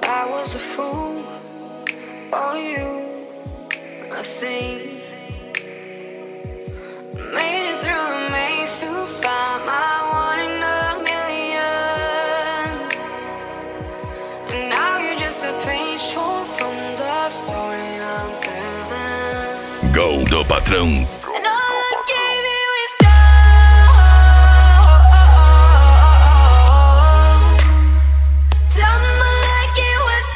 I was a fool, or you, a thief. Made it through the maze to find my one in a million. And now you're just a page torn from the story I'm living. Go do patrão. And all I gave you is gold. Tell me like it was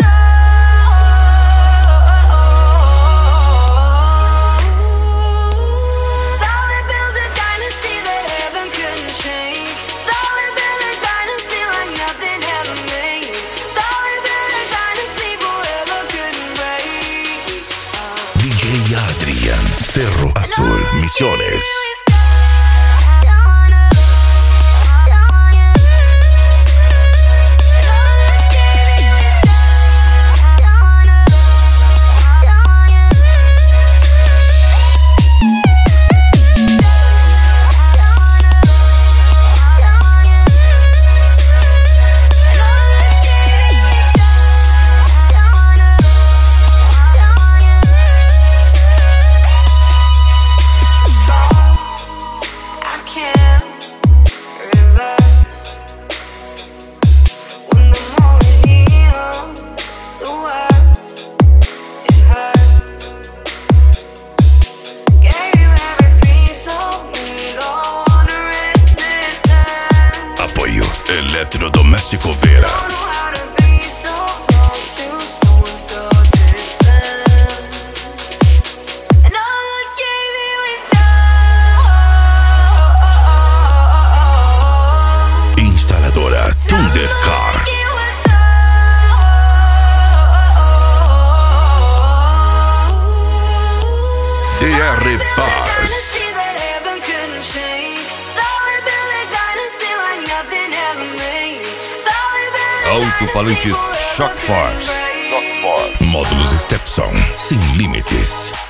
gold. Thought we built a dynasty that heaven couldn't shake. Thought we built a dynasty like nothing ever made. Thought we built a dynasty forever couldn't break. DJ Adrian, Cerro Azul, Misiones. Apoio Eletrodoméstico Vera. Instaladora Thundercar. DR Paz. Alto-falantes Shock Force. Módulos Stepson sem limites.